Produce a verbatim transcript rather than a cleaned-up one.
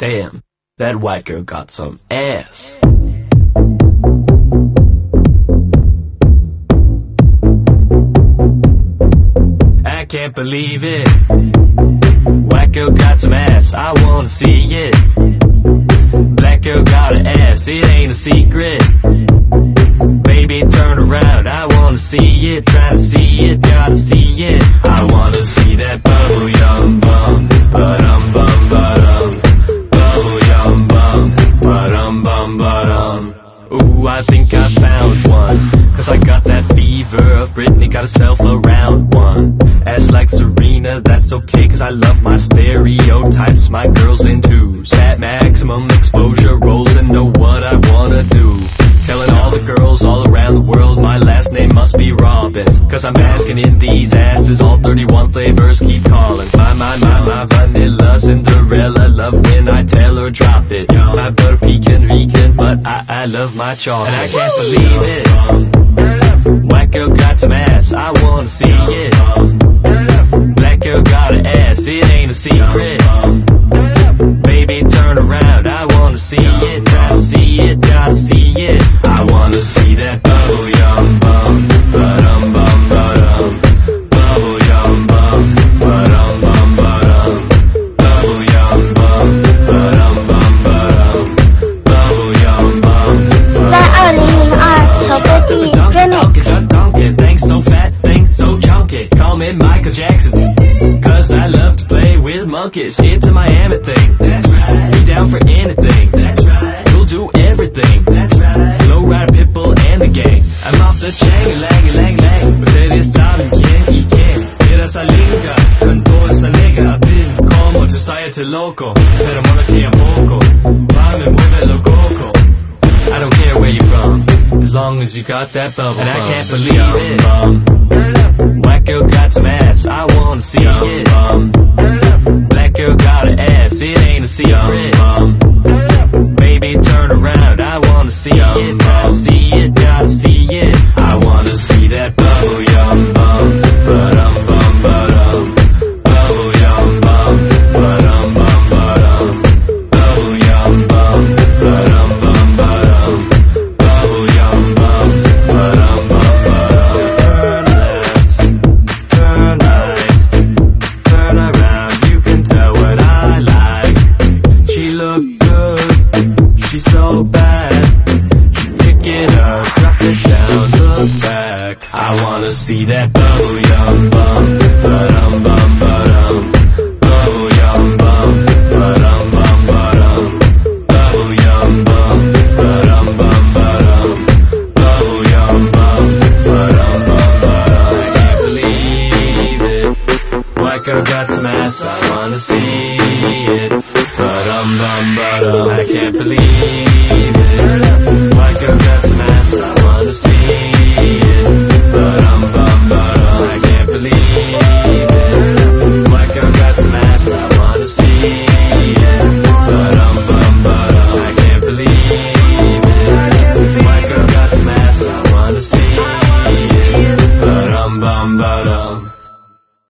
Damn, that white girl got some ass. I can't believe it. White girl got some ass, I wanna see it. Black girl got an ass, it ain't a secret. Baby, turn around, I wanna see it. Try to see it, gotta see it. I wanna see that bubble yum bum, ba-dum bum ba-dum. Bubble yum bum, ba-dum bum ba-dum. Ooh, I think I found one, cause I got that fever of Britney, got herself around one. Ass like Serena, that's okay, cause I love my stereotypes. My girl's in twos, at maximum exposure roles and know what I wanna do. Telling all the girls all around the world my last name must be Robbins, cause I'm asking in these asses, all thirty-one flavors keep calling. My, my, my, my vanilla Cinderella, love when I tell her drop it. My butter pecan Rican, but I, I love my chocolate. And I can't believe it. White girl got some ass, I wanna see it. Black girl got an ass, it ain't a secret. Baby, turn around, I wanna see it. Try to see it, gotta see it. I wanna see that bubble yum bum, ba-dum bum ba-dum. Bubble yum bum, ba-dum bum ba-dum. Bubble yum bum, ba-dum bum ba-dum. Bubble yum bum, Remix. Dunkin', things so fat, things so chunky. Call me Michael Jackson, cause I love to play with monkeys. It's a Miami thing, that's right. Be down for anything, that's right. We'll do everything, that's right. Lowrider, Pitbull, and the gang. I'm off the chain, lang, lang, lang. Ustedes saben quién y quién. Era esa linga, con toda esa nega. Como society loco, pero monarquía poco. Mami, mueve lo coco. I don't care where you're from, as long as you got that bubble. And I can't believe it. White girl got some ass, I wanna see it. Black girl got an ass, it ain't a secret. Baby, turn around, I wanna see it. Gotta see it, gotta see it. I wanna see that bubble yum bum, ba-dum bum ba-dum. Bubble yum bum, ba-dum bum ba-dum. Bubble yum bum, ba-dum bum ba-dum. Bubble yum bum, ba-dum bum ba-dum. Turn left, turn right, turn around, you can tell what I like. She look good, she's so bad. Pick it up, drop it down, look back. I wanna see that bubble yum bum, ba-dum bum ba-dum. Bubble yum bum, ba-dum bum ba-dum. Bubble yum bum, ba-dum bum ba-dum. Bubble yum bum, ba-dum bum ba-dum. I can't believe it. White girl got some ass, I wanna see it. Ba-dum bum ba-dum. I can't believe it. White girl got some ass.